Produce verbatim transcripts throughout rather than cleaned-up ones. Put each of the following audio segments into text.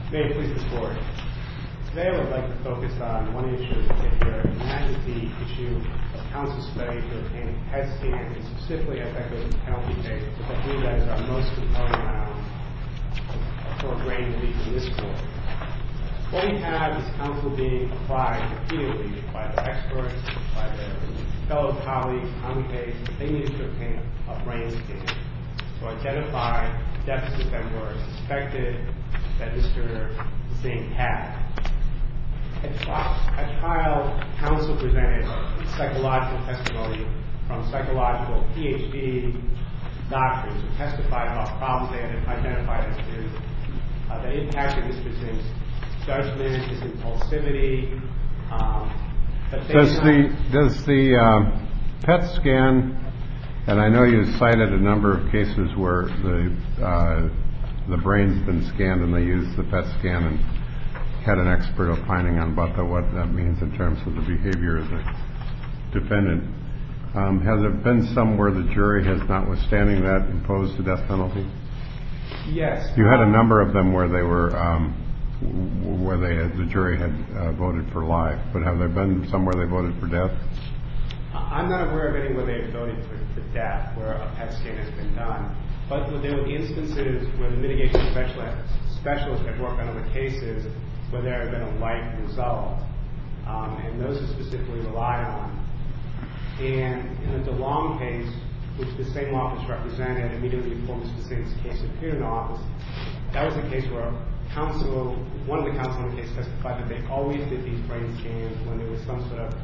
May it please the Court. Today I would like to focus on one issue in particular, and that is the issue of counsel's failure to obtain a P E T scan, and specifically as that goes to penalty phase, because I believe that is our most compelling ground for a grading relief in this Court. What we have is counsel being applied repeatedly by the experts, by their fellow colleagues on the case, that they needed to obtain a brain scan to identify deficits that were suspected that Mister Singh had. At trial, counsel presented psychological testimony from psychological P H D doctors who testified about problems they had identified as his, uh, that impacted Mister Singh's judgment, his impulsivity. Um, but does the does the uh, P E T scan, and I know you cited a number of cases where the uh, the brain's been scanned and they used the P E T scan and had an expert opining on about the, what that means in terms of the behavior of the defendant. Um, has there been some where the jury has, notwithstanding that, imposed the death penalty? Yes. You had a number of them where they were, um, where they had, the jury had uh, voted for life, but have there been some where they voted for death? I'm not aware of any where they voted for, for death, where a P E T scan has been done. But there were instances where the mitigation specialist, specialist had worked on other cases where there had been a life result, um, and those are specifically relied on. And in the DeLong case, which the same office represented immediately before Mister Singh's case appeared in the office, that was a case where counsel, one of the counsel in the case testified that they always did these brain scans when there was some sort of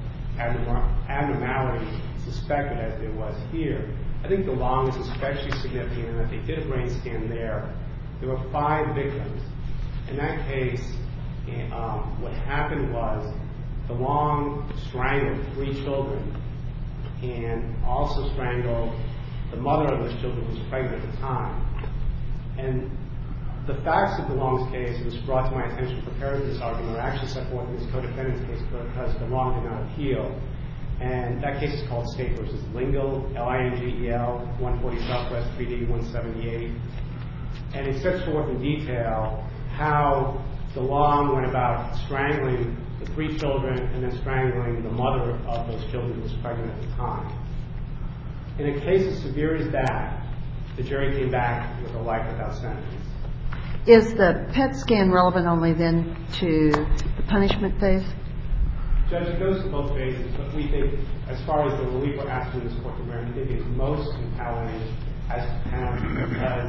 abnormality suspected, as there was here. I think DeLong is especially significant in that they did a brain scan there. There were five victims. In that case, um, what happened was DeLong strangled three children and also strangled the mother of those children who was pregnant at the time. And the facts of DeLong's case, which brought to my attention for preparing for this argument, are actually set forth in this co-defendant's case because DeLong did not appeal. And that case is called State versus Lingle, L I N G E L, one forty Southwest three D one seventy-eight. And it sets forth in detail how DeLong went about strangling the three children and then strangling the mother of those children who was pregnant at the time. In a case as severe as that, the jury came back with a life without sentence. Is the P E T scan relevant only then to the punishment phase? Judge, it goes to both phases, but we think, as far as the relief we're asking this court to grant, we think it's most compelling as to penalty because,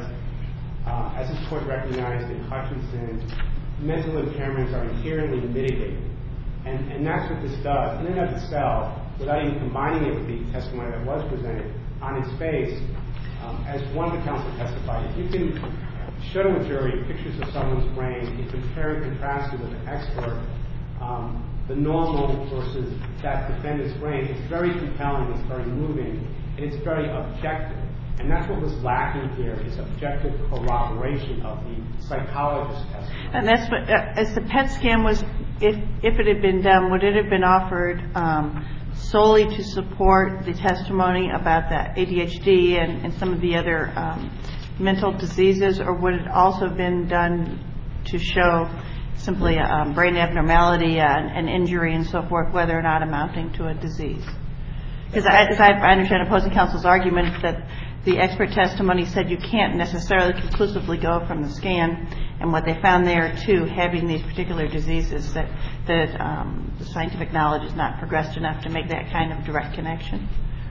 uh, as this court recognized in Hutchinson, mental impairments are inherently mitigated. And, and that's what this does. In and of itself, without even combining it with the testimony that was presented, on its face, um, as one of the counsel testified, if you can show to a jury pictures of someone's brain and compare and contrast it with an expert, um, the normal versus that defendant's brain, it's very compelling, it's very moving, and it's very objective. And that's what was lacking here, is objective corroboration of the psychologist's testimony. And that's what, uh, as the P E T scan was, if, if it had been done, would it have been offered um, solely to support the testimony about the A D H D and, and some of the other um, mental diseases, or would it also have been done to show simply a um, brain abnormality, uh, an injury, and so forth, whether or not amounting to a disease? Because as I understand opposing counsel's argument that the expert testimony said you can't necessarily conclusively go from the scan, and what they found there to having these particular diseases, that that um, the scientific knowledge is not progressed enough to make that kind of direct connection.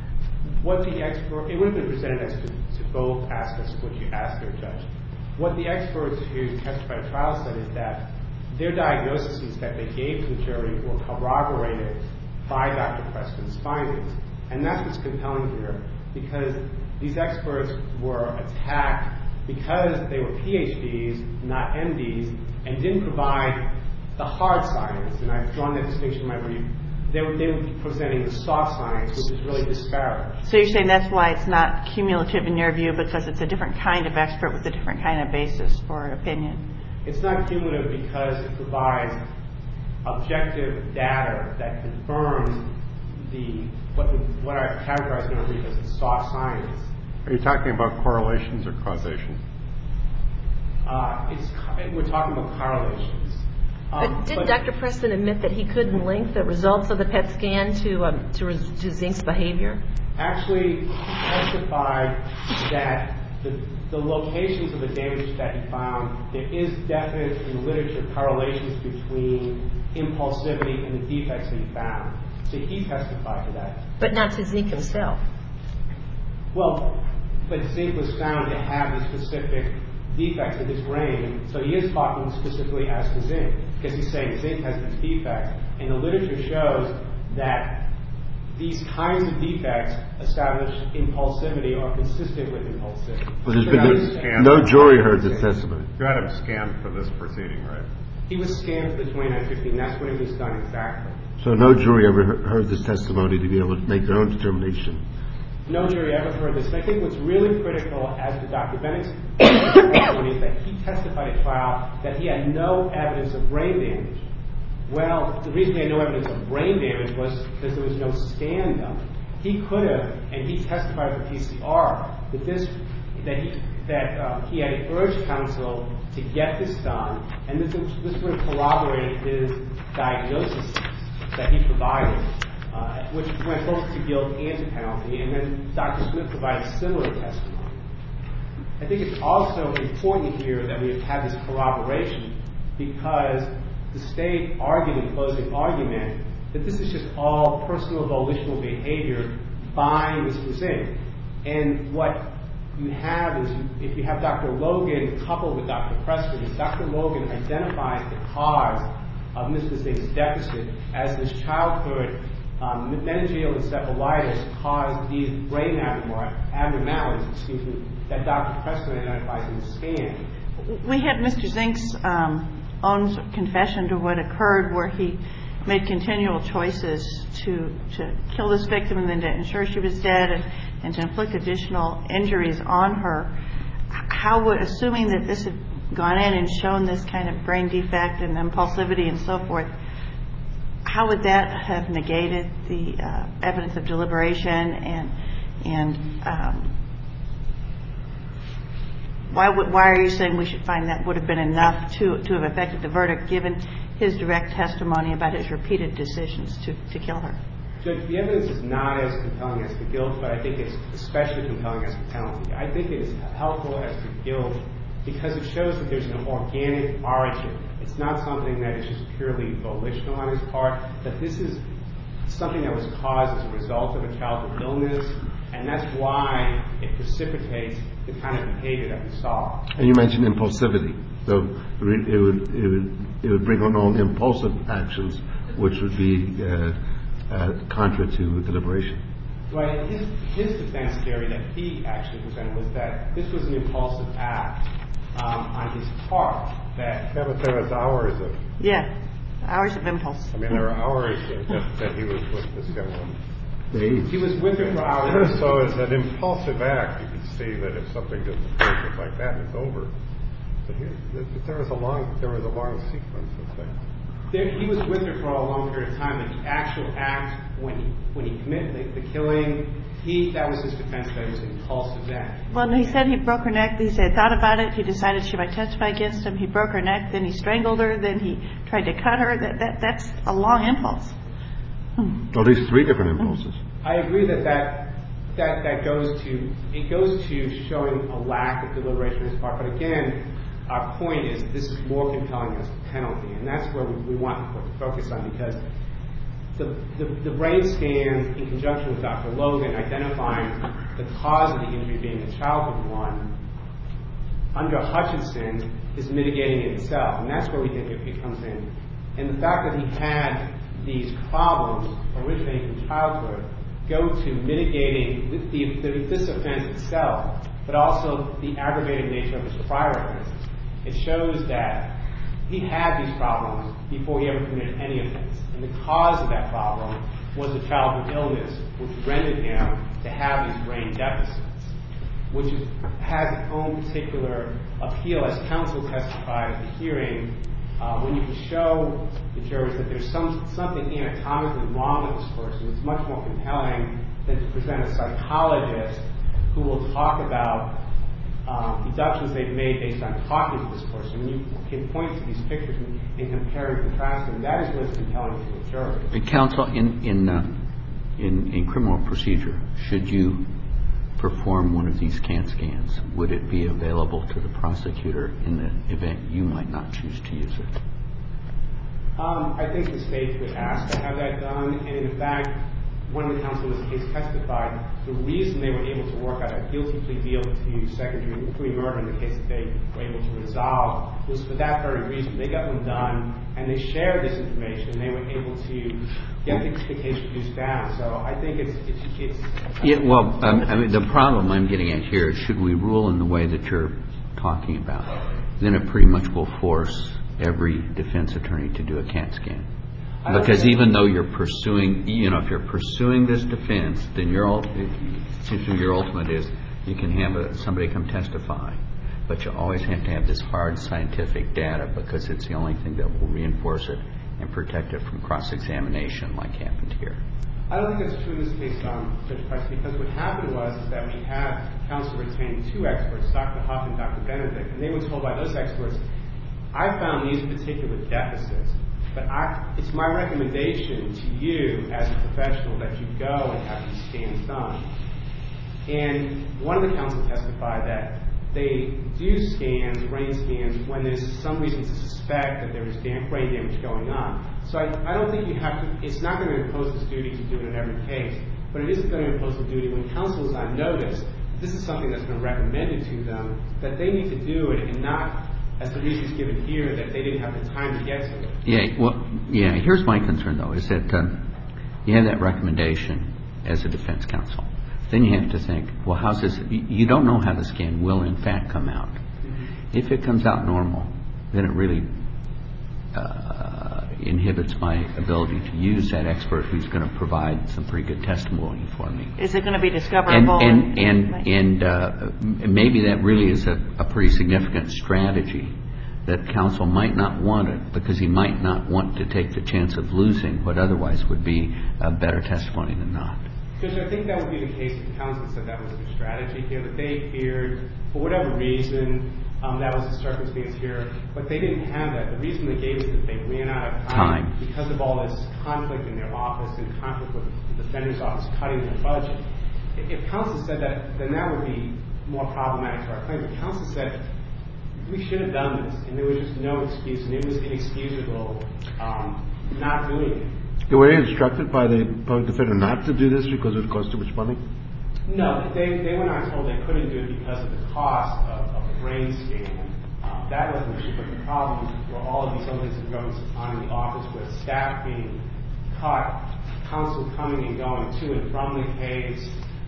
What the expert, it would have been presented as to, to both aspects of what you asked there, Judge. What the experts who testified at trial said is that their diagnoses that they gave to the jury were corroborated by Doctor Preston's findings. And that's what's compelling here, because these experts were attacked because they were P H Ds, not M Ds, and didn't provide the hard science. And I've drawn that distinction in my brief. They were, they were presenting the soft science, which is really disparate. So you're saying that's why it's not cumulative in your view, because it's a different kind of expert with a different kind of basis for opinion? It's not cumulative because it provides objective data that confirms the what, the, what I characterize in our brief as the soft science. Are you talking about correlations or causation? Uh, it's, we're talking about correlations. Um, but did but Doctor Preston admit that he couldn't link the results of the P E T scan to um, to, to Zink's behavior? Actually, he testified that the, the locations of the damage that he found, there is definite in the literature correlations between impulsivity and the defects that he found. So he testified to that. But not to Zink himself. Well, but Zink was found to have these specific defects in his brain, so he is talking specifically as to Zink, because he's saying Zink has these defects, and the literature shows that these kinds of defects establish impulsivity or consistent with impulsivity. But there's been no, no jury heard this testimony. You had him scanned for this proceeding, right? He was scanned for the twenty-nine fifteen. That's when it was done exactly. So no jury ever heard this testimony to be able to make their own determination. No jury ever heard this. And I think what's really critical as to Doctor Bennett's testimony is that he testified at trial that he had no evidence of brain damage. Well, the reason he had no evidence of brain damage was because there was no scan done. He could have, and he testified at the P C R, that this, that he, that uh, he had urged counsel to get this done, and this, this would have corroborated his diagnosis that he provided, uh, which went both to guilt and to penalty, and then Doctor Smith provided similar testimony. I think it's also important here that we have had this corroboration because the state argued in closing argument that this is just all personal volitional behavior by Mister Zink. And what you have is, you, if you have Doctor Logan coupled with Doctor Preston, is Doctor Logan identifies the cause of Mister Zink's deficit as this childhood um, meningeal encephalitis caused these brain abnormalities, excuse me, that Doctor Preston identifies in the scan. We had Mister Zink's um, own confession to what occurred, where he made continual choices to to kill this victim and then to ensure she was dead and, and to inflict additional injuries on her. How would, assuming that this had gone in and shown this kind of brain defect and impulsivity and so forth, how would that have negated the uh, evidence of deliberation and and um, why would, why are you saying we should find that would have been enough to to have affected the verdict, given his direct testimony about his repeated decisions to, to kill her? Judge, the evidence is not as compelling as to guilt, but I think it's especially compelling as to penalty. I think it is helpful as to guilt because it shows that there's an organic origin. It's not something that is just purely volitional on his part, that this is something that was caused as a result of a childhood illness, and that's why it precipitates the kind of behavior that we saw. And you mentioned impulsivity. So it would, it would, it would bring on all impulsive actions, which would be uh, uh, contra to deliberation. Right. His, his defense theory that he actually presented was that this was an impulsive act um, on his part. That yeah, but there was hours of yeah, hours of impulse. I mean, there were hours that, that he was with this young woman. Days. He was with her for hours. So as an impulsive act, you could see that if something just occurs just like that, it's over. But here, there was a long, there was a long sequence of things. There, he was with her for a long period of time, but the actual act when he when he committed the, the killing, he that was his defense that it was an impulsive act. Well, no, he said he broke her neck. He said thought about it. He decided she might testify against him. He broke her neck. Then he strangled her. Then he tried to cut her. That that that's a long impulse. Hmm. At least three different impulses. I agree that that that that goes to it goes to showing a lack of deliberation on his part. But again, our point is this is more compelling as a penalty, and that's where we, we want the court to focus on, because the, the, the brain scans in conjunction with Doctor Logan identifying the cause of the injury being a childhood one under Hutchinson is mitigating in itself, and that's where we think it, it comes in. And the fact that he had these problems originating from childhood go to mitigating the, the, this offense itself, but also the aggravated nature of his prior offenses. It shows that he had these problems before he ever committed any offense. And the cause of that problem was a childhood illness, which rendered him to have these brain deficits, which is, has its own particular appeal, as counsel testified at the hearing, uh, when you can show the jurors that there's some something anatomically wrong with this person. It's much more compelling than to present a psychologist who will talk about um, deductions they've made based on talking to this person. When you can point to these pictures and, and compare and contrast them, that is what's compelling to a jury. Counsel, in in, uh, in in criminal procedure, should you perform one of these CAT scans, would it be available to the prosecutor in the event you might not choose to use it? Um, I think the state could ask to have that done, and in fact, one of the counsel in this case testified the reason they were able to work out a guilty plea deal to second degree murder in the case that they were able to resolve was for that very reason. They got one done, and they shared this information, and they were able to get the, the case reduced down. So I think it's it's, it's yeah. Well, um, I mean, the problem I'm getting at here is, should we rule in the way that you're talking about, then it pretty much will force every defense attorney to do a CAT scan. Because even though you're pursuing, you know, if you're pursuing this defense, then your your ultimate is you can have a, somebody come testify, but you always have to have this hard scientific data because it's the only thing that will reinforce it and protect it from cross-examination like happened here. I don't think that's true in this case, um, Judge Price, because what happened was is that we had counsel retain two experts, Doctor Huff and Doctor Benedict, and they were told by those experts, I found these particular deficits. But I, it's my recommendation to you as a professional that you go and have these scans done. And one of the counsel testified that they do scans, brain scans, when there's some reason to suspect that there is dam- brain damage going on. So I, I don't think you have to, it's not going to impose this duty to do it in every case, but it is going to impose the duty when counsel is on notice. This is something that's been recommended to them, that they need to do it and not, as the reasons given here, that they didn't have the time to get to it. Yeah, well, yeah, here's my concern, though, is that um, you have that recommendation as a defense counsel. Then you have to think, well, how's this? You don't know how the scan will, in fact, come out. Mm-hmm. If it comes out normal, then it really uh, inhibits my ability to use that expert who's going to provide some pretty good testimony for me. Is it going to be discoverable? And and and, right. and uh, maybe that really is a, a pretty significant strategy, that counsel might not want it because he might not want to take the chance of losing what otherwise would be a better testimony than not. Judge, I think that would be the case if counsel said that was their strategy here, that they feared, for whatever reason, um, that was the circumstance here, but they didn't have that. The reason they gave is that they ran out of time, time. because of all this conflict in their office and conflict with the defender's office cutting their budget. If counsel said that, then that would be more problematic for our claim. But counsel said, we should have done this, and there was just no excuse, and it was inexcusable um, not doing it. They were instructed by the public defender not to do this because it would cost too much money? No, they, they were not told they couldn't do it because of the cost of, of the brain scan. Um, that wasn't the issue, but the problem were all of these other things going on in the office with staff being cut, counsel coming and going to and from the case.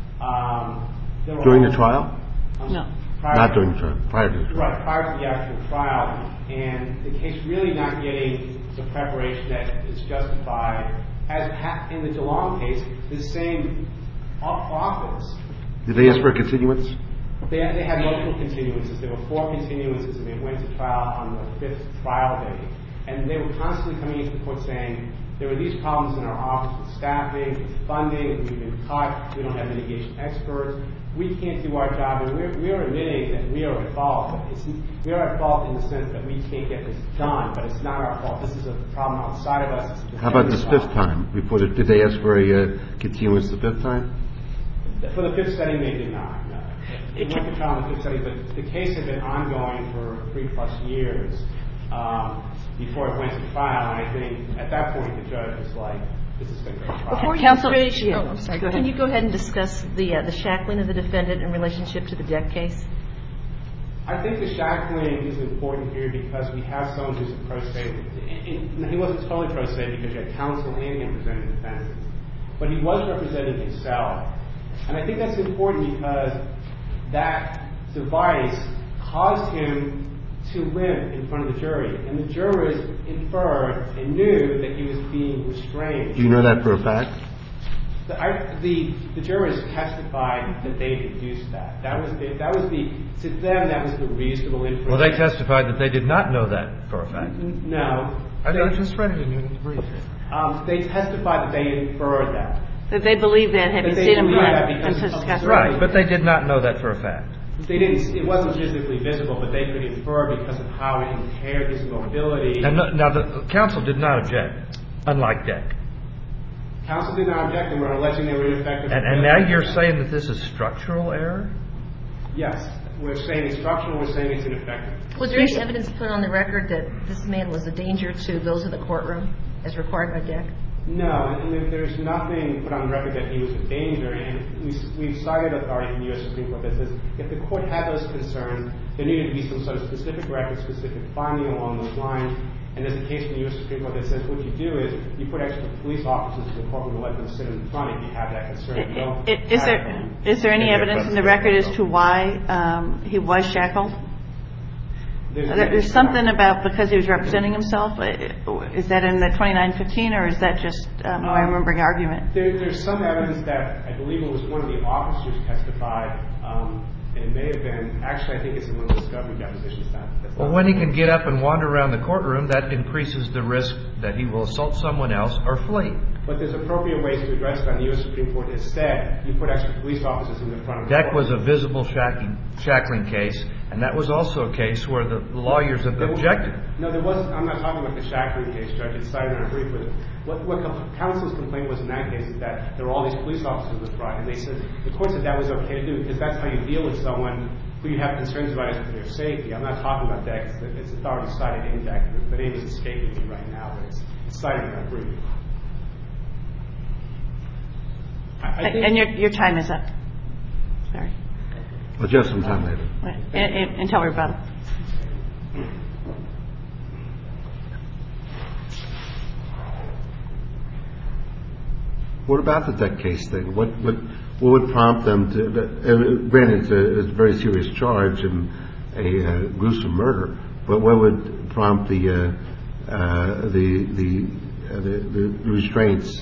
Um, during the trial? Um, no. Not during the trial, prior to the trial. Right, prior to the actual trial. And the case really not getting the preparation that is justified. As in the DeLong case, the same office. Did they ask for a continuance? They, they had multiple continuances. There were four continuances, and they went to trial on the fifth trial day. And they were constantly coming into the court saying, there were these problems in our office with staffing, with funding, we've been cut, we don't have mitigation experts, we can't do our job, and we're, we're admitting that we are at fault. But it's, we are at fault in the sense that we can't get this done, but it's not our fault. This is a problem outside of us. How about this fifth time? Before the, did they ask for a uh, continuance the fifth time? For the fifth setting, they did not. No. They went to trial in the fifth setting, but the case had been ongoing for three plus years um, before it went to trial, and I think at that point the judge was like, this is going to go to trial. Before you Counsel, finish, yeah. oh, I'm sorry. Go Can ahead. you go ahead and discuss the uh, the shackling of the defendant in relationship to the Deck case? I think the shackling is important here because we have someone who's a pro se. And he wasn't totally pro se because you had counsel and him presenting defenses. But he was representing himself. And I think that's important because that device caused him to limp in front of the jury. And the jurors inferred and knew that he was being restrained. Do you know that for a fact? The, I, the, the jurors testified that they deduced that. That was the, that was the, to them, that was the reasonable inference. Well, they testified that they did not know that for a fact. N- no. I, they, I just read it in your brief. Um, they testified that they inferred that. That they believe that, having That they seen him believe that and because of discussed the Right, but they did not know that for a fact. They didn't. It wasn't physically visible, but they could infer because of how it impaired his mobility. And no, now the counsel did not object, unlike Deck. Counsel did not object, and we're alleging they were ineffective. And, and now you're saying that this is structural error? Yes, we're saying it's structural. We're saying it's ineffective. Was there any evidence put on the record that this man was a danger to those in the courtroom, as required by Deck? No, and there's nothing put on the record that he was a danger. And we, we've cited authority from the U S Supreme Court that says if the court had those concerns, there needed to be some sort of specific record, specific finding along those lines. And there's a case from the U S Supreme Court that says what you do is you put extra police officers in the courtroom and let them sit in the front if you have that concern. It, it, is there is there any evidence in the record as to why um, he was shackled? There's, There's something about because he was representing himself. Is that in the twenty-nine fifteen, or is that just um, my remembering argument? There, there's some evidence that I believe it was one of the officers testified. Um, and it may have been, actually I think it's in one of the discovery depositions. That, that's well, when he can get up and wander around the courtroom, that increases the risk that he will assault someone else or flee. But there's appropriate ways to address it. On the U S Supreme Court has said you put extra police officers in the front of the Deck court. was a visible shackling, shackling case, and that was also a case where the lawyers have objected. No, there wasn't. I'm not talking about the shackling case, Judge. It's cited in our brief. But what, what counsel's complaint was in that case is that there were all these police officers in the front, and they said the court said that was okay to do because that's how you deal with someone who you have concerns about as to their safety. I'm not talking about Deck. It's, it's authority cited in Deck. The name is escaping me right now, but it's, it's cited in our brief. I, I think and your your time is up. Sorry. Well, just some time later. Wait, in, in, until rebuttal. What about the Deck case thing? What what what would prompt them to? Uh, granted, it's a, it's a very serious charge and a uh, gruesome murder, but what would prompt the uh, uh, the the, uh, the the restraints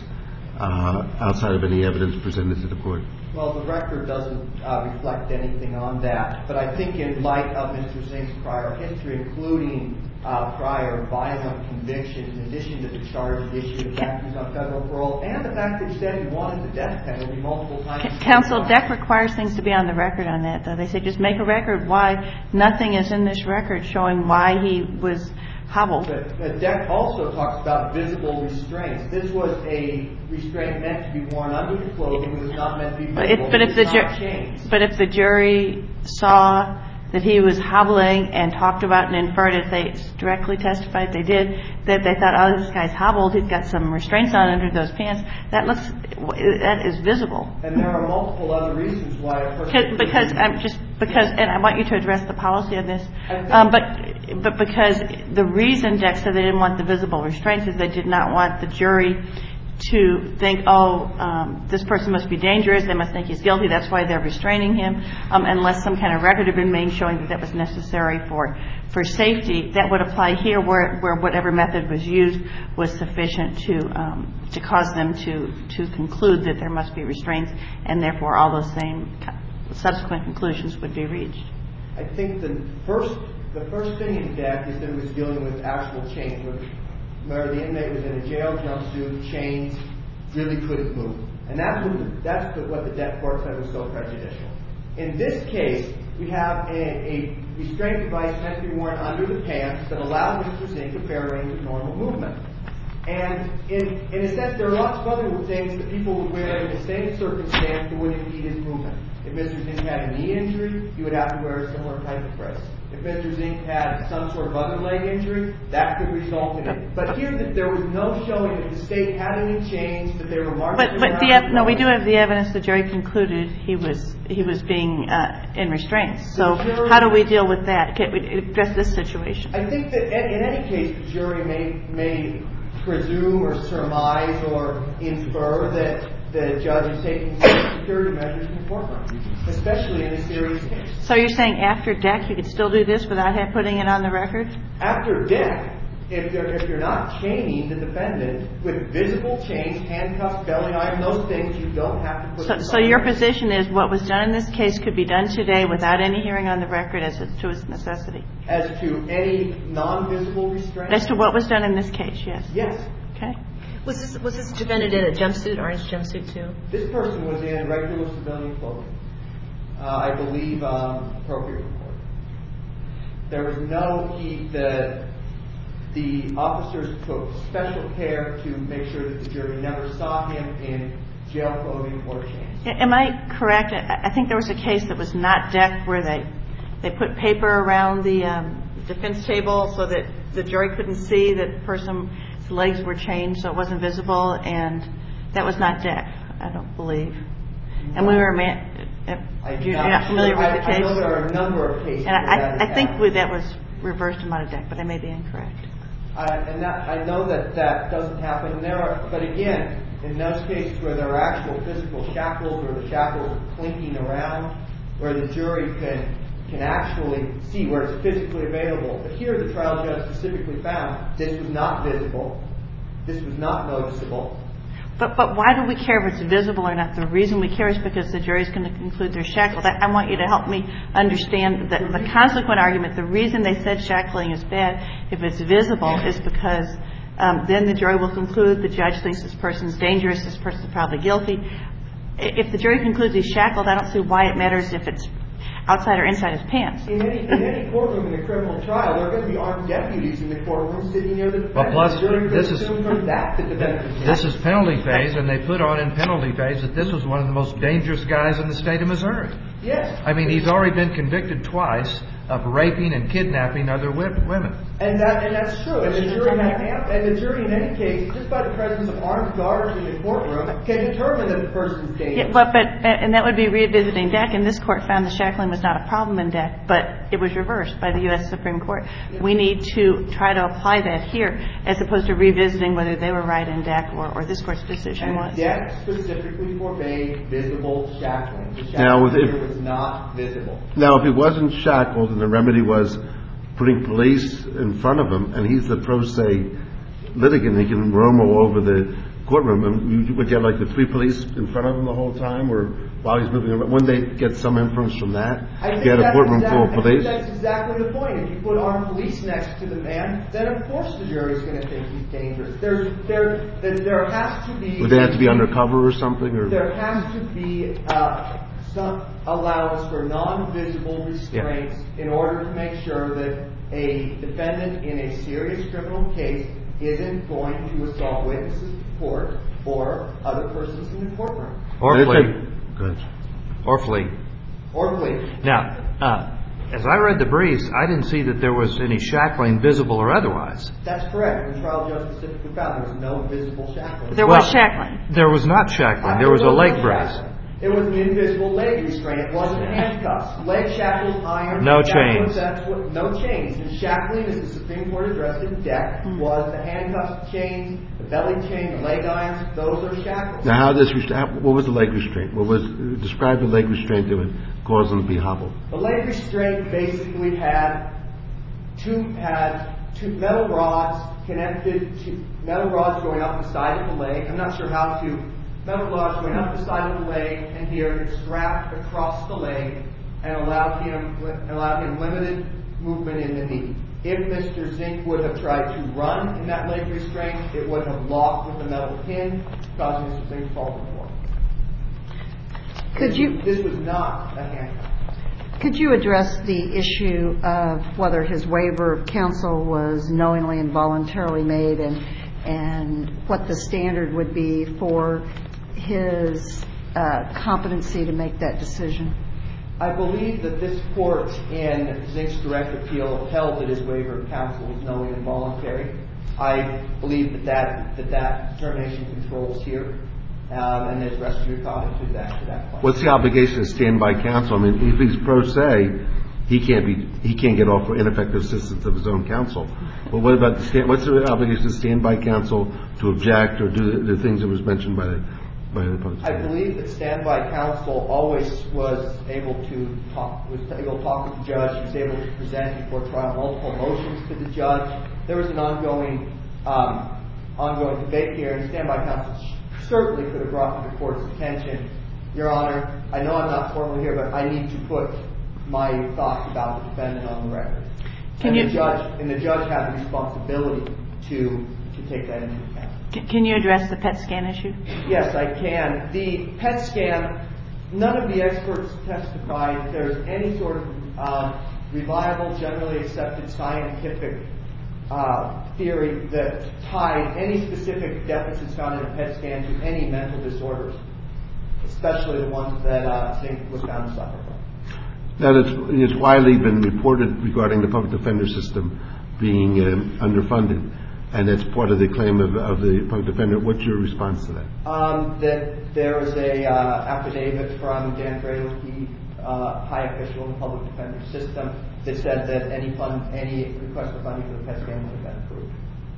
uh, outside of any evidence presented to the court? Well, the record doesn't uh, reflect anything on that, but I think in light of Mister Singh's prior history, including uh, prior violent convictions, in addition to the charges issued, the fact he's on federal parole, and the fact that he said he wanted the death penalty multiple times. Counsel, Deck requires things to be on the record on that, though. They say just make a record why nothing is in this record showing why he was hobbled. But, but Deck also talks about visible restraints. This was a restraint meant to be worn under the clothing. It was not meant to be visible. But if, but if the ju- but if the jury saw that he was hobbling and talked about and inferred, if they directly testified they did, that they thought, oh, this guy's hobbled, he's got some restraints on under those pants, that looks, that is visible. And there are multiple other reasons why a person... Because I'm just, because, and I want you to address the policy of this, um, but, but because the reason Deck said they didn't want the visible restraints is they did not want the jury to think, oh, um, this person must be dangerous, they must think he's guilty, that's why they're restraining him, um, unless some kind of record had been made showing that that was necessary for for safety. That would apply here where where whatever method was used was sufficient to um, to cause them to, to conclude that there must be restraints, and therefore all those same subsequent conclusions would be reached. I think the first the first thing in Deck is that it was dealing with actual change, where the inmate was in a jail jumpsuit, chains, really couldn't move. And that's what the, that's what the Deck court said was so prejudicial. In this case, we have a, a restraint device meant to be worn under the pants that allows Mister Zink a fair range of normal movement. And in, in a sense, there are lots of other things that people would wear in the same circumstance that would impede his movement. If Mister Zink had a knee injury, he would have to wear a similar type of brace. If Mister Zink had some sort of other leg injury, that could result in it. But here, that there was no showing that the state had any change, that they were marching But, but around. the ev- no, we do have the evidence the jury concluded he was he was being uh, in restraints. So jury, how do we deal with that? Can we address this situation? I think that in any case, the jury may may presume or surmise or infer that the judge is taking security measures in the courtroom, especially in a serious case. So you're saying after Deck you could still do this without have, putting it on the record? After Deck, if you're, if you're not chaining the defendant with visible chains, handcuffs, belly iron, those things, you don't have to put So, so your position is what was done in this case could be done today without any hearing on the record as to its necessity? As to any non-visible restraint? As to what was done in this case, yes. Yes. Okay. Was this was this defendant in a jumpsuit, orange jumpsuit too? This person was in regular civilian clothing. uh, I believe, um, appropriate report. There was no, he, the, the officers took special care to make sure that the jury never saw him in jail clothing or chains. Am I correct? I think there was a case that was not decked where they, they put paper around the um, defense table so that the jury couldn't see that the person's legs were chained so it wasn't visible, and that was not decked, I don't believe. And we were, man, you're not familiar with the case? I know there are a number of cases. And I, I think that was reversed and not a deck, but I may be incorrect. I, and that, I know that that doesn't happen. And there are, but again, in those cases where there are actual physical shackles, or the shackles are clinking around, where the jury can can actually see where it's physically available. But here the trial judge specifically found this was not visible, this was not noticeable. But but why do we care if it's visible or not? The reason we care is because the jury's going to conclude they're shackled. I, I want you to help me understand the, the consequent argument. The reason they said shackling is bad if it's visible is because um, then the jury will conclude the judge thinks this person's dangerous, this person's probably guilty. If the jury concludes he's shackled, I don't see why it matters if it's outside or inside his pants. In any, in any courtroom in a criminal trial, there are going to be armed deputies in the courtroom sitting near the defendant. Well, plus, the jury this could is assume from that that the defendant is this is penalty phase, and they put on in penalty phase that this was one of the most dangerous guys in the state of Missouri. Yes. I mean, he's already been convicted twice of raping and kidnapping other women. And that and that's true. And the jury had, and the jury in any case, just by the presence of armed guards in the courtroom, can determine that the person is dangerous. Yeah, but but and that would be revisiting Deck, and this court found the shackling was not a problem in Deck, but it was reversed by the U S Supreme Court. We need to try to apply that here, as opposed to revisiting whether they were right in Deck or, or this court's decision and was. Deck specifically forbade visible shackling. The shackling now, here if, was not visible. Now, if he wasn't shackled and the remedy was putting police in front of him, and he's the pro se litigant, he can roam all over the courtroom, and you would get like the three police in front of him the whole time, or while he's moving around. Wouldn't they get some inference from that? I Get a courtroom exactly, full of police? I think that's exactly the point. If you put armed police next to the man, then of course the jury's going to think he's dangerous. There's, there, there, there has to be. Would they have to be undercover or something? Or there has to be uh, some allowance for non-visible restraints yeah. in order to make sure that a defendant in a serious criminal case isn't going to assault witnesses in court or other persons in the courtroom. Or flee. Good. Or flee. Or flee. Now, uh, as I read the briefs, I didn't see that there was any shackling, visible or otherwise. That's correct. The trial judge specifically found there was no visible shackling. There well, was shackling. There was not shackling. There was a leg brace. It was an invisible leg restraint. It wasn't handcuffs. Leg shackles, iron. No that's chains. What, that's what, no chains. And shackling, as the Supreme Court addressed in Deck, mm-hmm. was the handcuffs, chains, the belly chain, the leg irons. Those are shackles. Now, how this restraint? What was the leg restraint? What was describe the leg restraint that would cause them to be hobbled? The leg restraint basically had two had two metal rods connected to metal rods going up the side of the leg. I'm not sure how to. Metal rods going up the side of the leg, and here it's strapped across the leg and allowed him allowed him limited movement in the knee. If Mister Zink would have tried to run in that leg restraint, it would have locked with a metal pin, causing Mister Zink to fall to the floor. Could this, you? This was not a handcuff. Could you address the issue of whether his waiver of counsel was knowingly and voluntarily made, and and what the standard would be for his uh, competency to make that decision? I believe that this court in Zink's direct appeal held that his waiver of counsel was knowing and voluntary. I believe that that, that, that determination controls here, um, and there's res judicata to that, to that point. What's the obligation to stand by counsel? I mean, if he's pro se, he can't be he can't get off for ineffective assistance of his own counsel. But what about the stand, what's the obligation to stand by counsel, to object, or do the, the things that was mentioned by the I believe that standby counsel always was able to talk, was able to talk with the judge. He was able to present before trial multiple motions to the judge. There was an ongoing, um, ongoing debate here, and standby counsel certainly could have brought to the court's attention, Your Honor, I know I'm not formally here, but I need to put my thoughts about the defendant on the record. Can and you, the judge and the judge had the responsibility to to take that into account. Can you address the P E T scan issue? Yes, I can. The P E T scan, none of the experts testified there's any sort of uh, reliable, generally accepted scientific uh, theory that tied any specific deficits found in a P E T scan to any mental disorders, especially the ones that uh, Zink was found to suffer from. Now, it's, it's widely been reported regarding the public defender system being um, underfunded, and that's part of the claim of, of the public defender. What's your response to that? Um, that there was a uh, affidavit from Dan Graylicky, uh, high official in the public defender system, that said that any fund, any request for funding for the P E T scan would have been approved.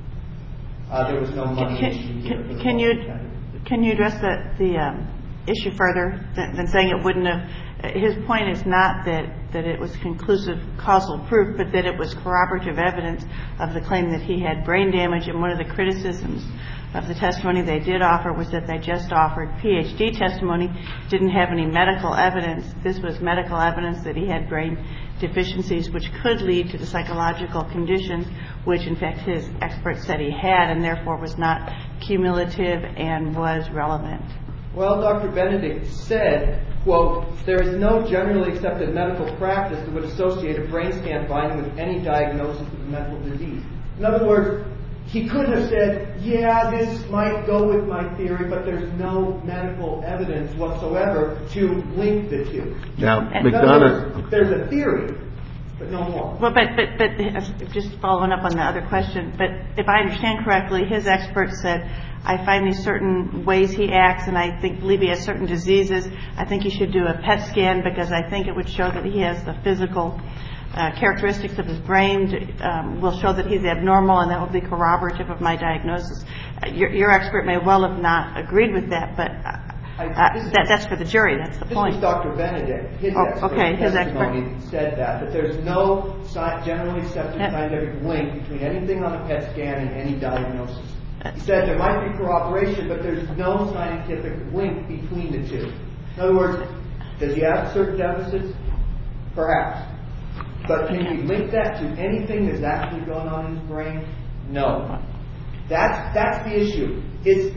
Uh, there was no money Can, issue here. can, can you can you address the the um, issue further than, than saying it wouldn't have? His point is not that, that it was conclusive causal proof, but that it was corroborative evidence of the claim that he had brain damage. And one of the criticisms of the testimony they did offer was that they just offered P H D testimony, didn't have any medical evidence. This was medical evidence that he had brain deficiencies, which could lead to the psychological conditions, which in fact his expert said he had, and therefore was not cumulative and was relevant. Well, Doctor Benedict said, quote, there is no generally accepted medical practice that would associate a brain scan finding with any diagnosis of a mental disease. In other words, he could have said, yeah, this might go with my theory, but there's no medical evidence whatsoever to link the two. Now, In McDonough... other words, there's a theory, but no more. Well, but, but, but just following up on the other question, but if I understand correctly, his expert said, I find these certain ways he acts, and I think believe he has certain diseases. I think he should do a P E T scan because I think it would show that he has the physical uh, characteristics of his brain um, will show that he's abnormal, and that will be corroborative of my diagnosis. Uh, your, your expert may well have not agreed with that, but uh, uh, that, that's for the jury. That's the this point. This was Doctor Benedict. His oh, expert okay, his testimony expert. said that, that there's no sci- generally accepted Yep. scientific link between anything on a P E T scan and any diagnosis. He said there might be corroboration, but there's no scientific link between the two. In other words, does he have certain deficits? Perhaps. But can you link that to anything that's actually going on in his brain? No. That's that's the issue. Is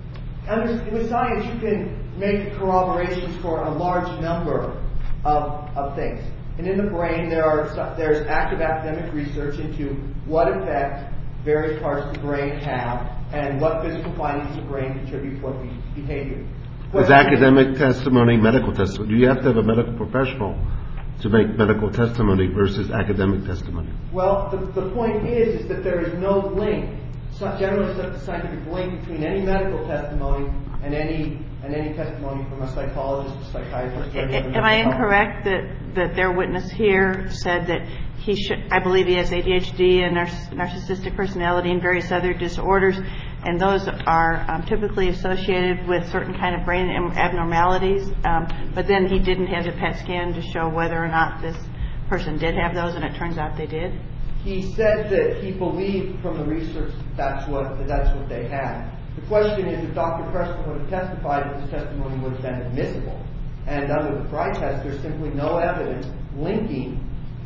under, with science, you can make corroborations for a large number of, of things. And in the brain, there are there's active academic research into what effect various parts of the brain have and what physical findings in the brain contribute to what be- behavior. Is academic testimony medical testimony? Do you have to have a medical professional to make medical testimony versus academic testimony? Well, the, the point is, is that there is no link, generally accepted scientific link between any medical testimony and any and any testimony from a psychologist, a psychiatrist. Or any other Am I medical incorrect that, that their witness here said that he should, I believe he has A D H D and narcissistic personality and various other disorders, and those are um, typically associated with certain kind of brain abnormalities, um, but then he didn't have the P E T scan to show whether or not this person did have those, and it turns out they did? He said that he believed from the research that's what that that's what they had. The question is if Doctor Preston would have testified that his testimony would have been admissible. And under the Frye test, there's simply no evidence linking.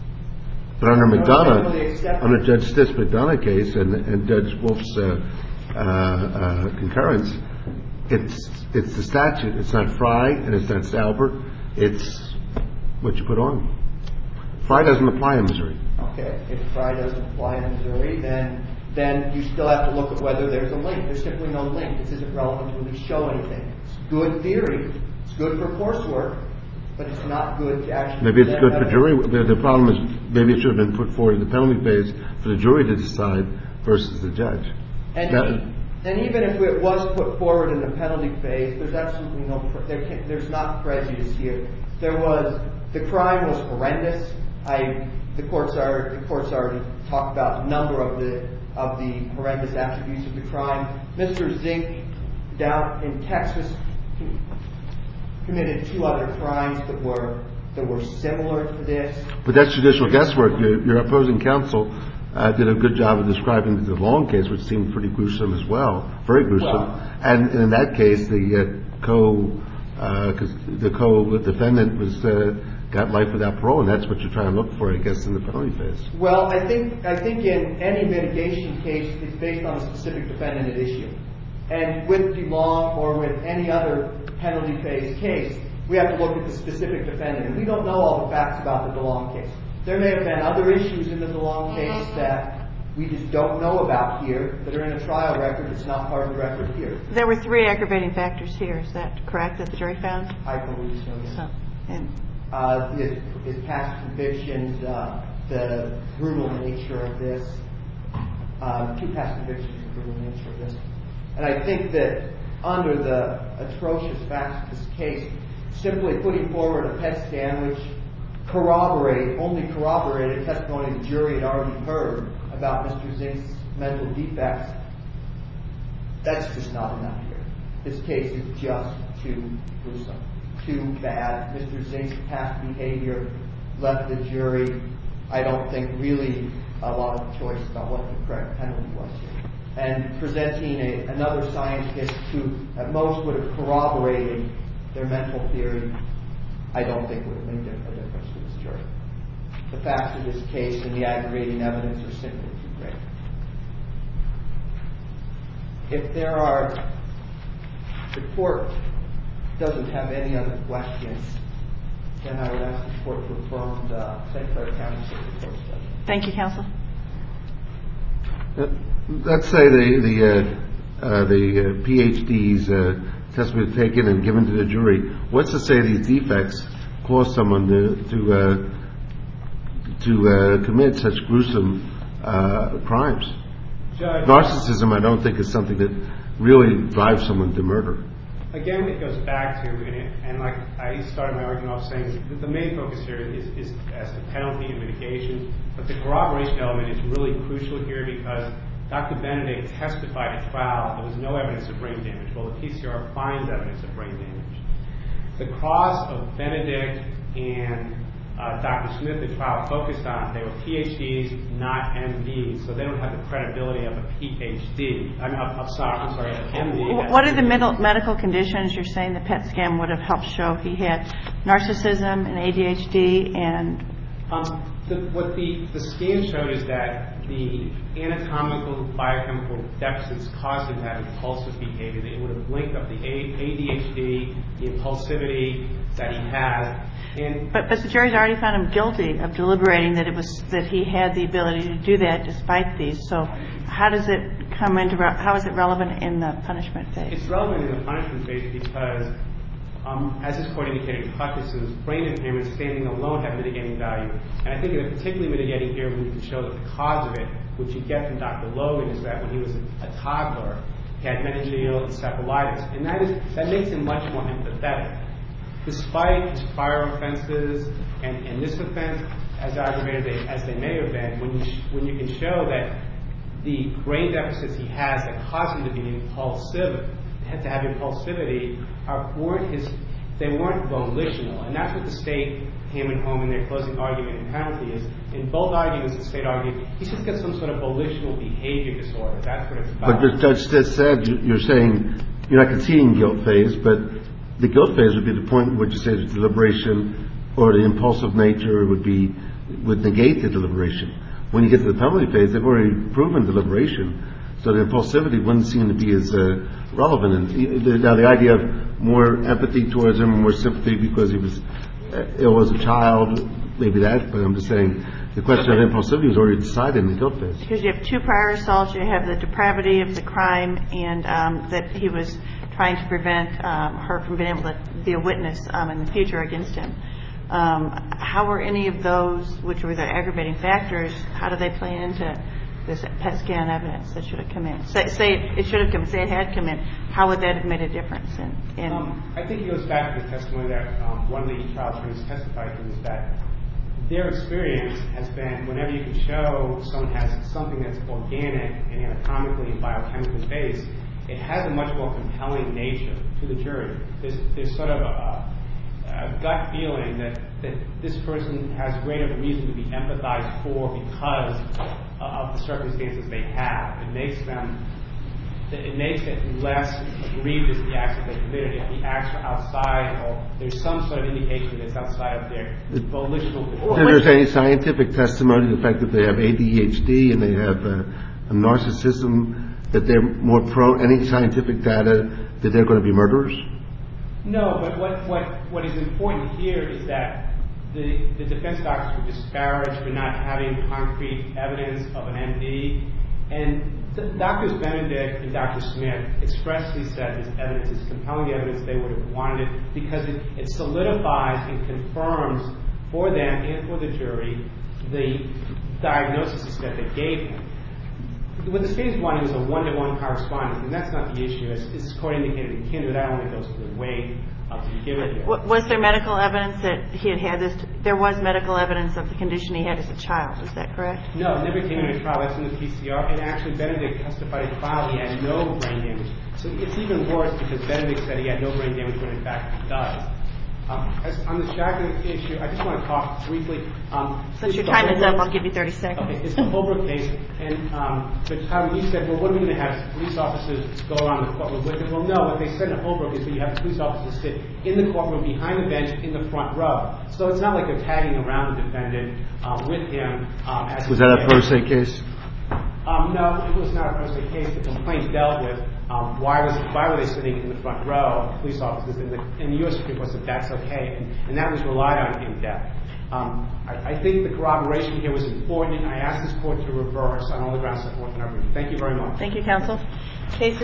But under no McDonough, under Judge Stitt's McDonough case and, and Judge Wolf's uh, uh, uh, concurrence, it's it's the statute. It's not Frye and it's not Salbert. It's what you put on. Frye doesn't apply in Missouri. Okay, if Frye doesn't apply in Missouri, then then you still have to look at whether there's a link. There's simply no link. This isn't relevant to really show anything. It's good theory. It's good for coursework, but it's not good to actually... Maybe it's good for jury. The problem is maybe it should have been put forward in the penalty phase for the jury to decide versus the judge. And, that, e- and even if it was put forward in the penalty phase, there's absolutely no... Pre- there can, there's not prejudice here. There was... The crime was horrendous. I... The courts are the courts already talked about a number of the of the horrendous attributes of the crime. Mister Zink down in Texas committed two other crimes that were that were similar to this. But that's judicial guesswork. Your, your opposing counsel uh, did a good job of describing the Long case, which seemed pretty gruesome as well, very gruesome. Well, and in that case, the uh, co uh, the co-defendant was. Uh, got life without parole, and that's what you're trying to look for, I guess, in the penalty phase. Well, I think I think in any mitigation case, it's based on a specific defendant at issue. And with DeLong or with any other penalty phase case, we have to look at the specific defendant. And we don't know all the facts about the DeLong case. There may have been other issues in the DeLong case that we just don't know about here that are in a trial record that's not part of the record here. There were three aggravating factors here. Is that correct, that the jury found? I believe so, yes. So, and uh, his, his past convictions, uh, the brutal nature of this, uh, two past convictions, the brutal nature of this. And I think that under the atrocious facts of this case, simply putting forward a P E T scan which corroborated, only corroborated testimony the jury had already heard about Mister Zink's mental defects, that's just not enough here. This case is just too gruesome, too bad. Mister Zink's past behavior left the jury, I don't think, really a lot of choice about what the correct penalty was here. And presenting a, another scientist who at most would have corroborated their mental theory, I don't think would have made a difference to this jury. The facts of this case and the aggravating evidence are simply too great. If there are, the court doesn't have any other questions, then I would ask the court to affirm the Saint Clair County Circuit Court's judgment. Thank you, counsel. Uh, let's say the the uh, uh, the uh, P H D's uh, testimony was taken and given to the jury. What's to say these defects cause someone to to uh, to uh, commit such gruesome uh, crimes? Judge, narcissism, I don't think, is something that really drives someone to murder. Again, it goes back to, and, it, and like I started my argument off saying, that the main focus here is, is as to penalty and mitigation, but the corroboration element is really crucial here because Doctor Benedict testified at trial there was no evidence of brain damage. Well, the P C R finds evidence of brain damage. The cross of Benedict and uh, Doctor Smith at trial focused on, they were P H Ds, not M Ds, so they don't have the credibility of a P H D. I'm, I'm, I'm sorry, I'm sorry, an M D. What are the middle, medical conditions you're saying the P E T scan would have helped show? He had narcissism and A D H D and... Um, the, what the, the scan showed is that the anatomical biochemical deficits caused him to have impulsive behavior. It would have linked up the A D H D, the impulsivity that he has. And but, but the jury's already found him guilty of deliberating that it was that he had the ability to do that despite these. So how does it come into how is it relevant in the punishment phase? It's relevant in the punishment phase because, um, as this court indicated, Hutchinson's brain impairment standing alone had mitigating value. And I think it's particularly mitigating here when you can show that the cause of it, which you get from Doctor Logan, is that when he was a, a toddler, he had meningeal encephalitis, and that is that makes him much more empathetic. Despite his prior offenses and, and this offense, as aggravated as they may have been, when you sh- when you can show that the brain deficits he has that cause him to be impulsive, to have impulsivity, are, weren't his, they weren't volitional, and that's what the state hammered home in their closing argument and penalty is. In both arguments, the state argued he's just got some sort of volitional behavior disorder. That's what it's about. But the judge just said you're saying you're not conceding guilt phase, but the guilt phase would be the point in which you say the deliberation or the impulsive nature would be would negate the deliberation. When you get to the penalty phase, they've already proven deliberation, so the impulsivity wouldn't seem to be as uh, relevant. And now the idea of more empathy towards him, more sympathy because he was uh, ill as a child, maybe that. But I'm just saying the question of impulsivity was already decided in the guilt phase. Because you have two prior assaults, you have the depravity of the crime, and um, that he was trying to prevent um, her from being able to be a witness um, in the future against him. Um, how were any of those, which were the aggravating factors, how do they play into this P E T scan evidence that should have come in? Say, say it should have come in, say it had come in. How would that have made a difference? In, in um, I think it goes back to the testimony that um, one of the trial attorneys testified to, is that their experience has been whenever you can show someone has something that's organic and anatomically and biochemically based, it has a much more compelling nature to the jury. There's, there's sort of a, a gut feeling that, that this person has greater reason to be empathized for because of the circumstances they have. It makes them, it makes it less egregious, the acts that they committed. If the acts are outside, or there's some sort of indication that it's outside of their volitional control. If there's any scientific testimony, the fact that they have A D H D and they have uh, a narcissism, that they're more prone, any scientific data that they're going to be murderers? No, but what, what, what is important here is that the, the defense doctors were disparaged for not having concrete evidence of an M D. And Doctors Benedict and Doctor Smith expressly said this evidence is compelling evidence. They would have wanted it because it, it solidifies and confirms for them and for the jury the diagnosis that they gave him. What the state is wanting is a one-to-one correspondence, and that's not the issue. As this court indicated in Kinder, that only goes to the weight of the given here. Was there medical evidence that he had had this? There was medical evidence of the condition he had as a child. Is that correct? No, it never came into trial. That's in the P C R. And actually, Benedict testified at trial he had no brain damage. So it's even worse because Benedict said he had no brain damage when in fact he does. Um, as, on the Shagrin issue, I just want to talk briefly. Um, Since your time is up, I'll give you thirty seconds. Okay, it's the Holbrook case, and um, Judge Howard, you said, well, what are we going to have police officers go around the courtroom with it? Well, no, what they said in Holbrook is that you have police officers sit in the courtroom behind the bench in the front row. So it's not like they're tagging around the defendant um, with him. Um, as Was that a pro se case? Um, no, it was not a pro se case. The complaint dealt with um, why was why were they sitting in the front row, police officers, and the, and the U S Supreme Court said that's okay, and, and that was relied on in depth. Um, I, I think the corroboration here was important, and I asked this court to reverse on all the grounds set forth in our brief. Thank you very much. Thank you, counsel. Case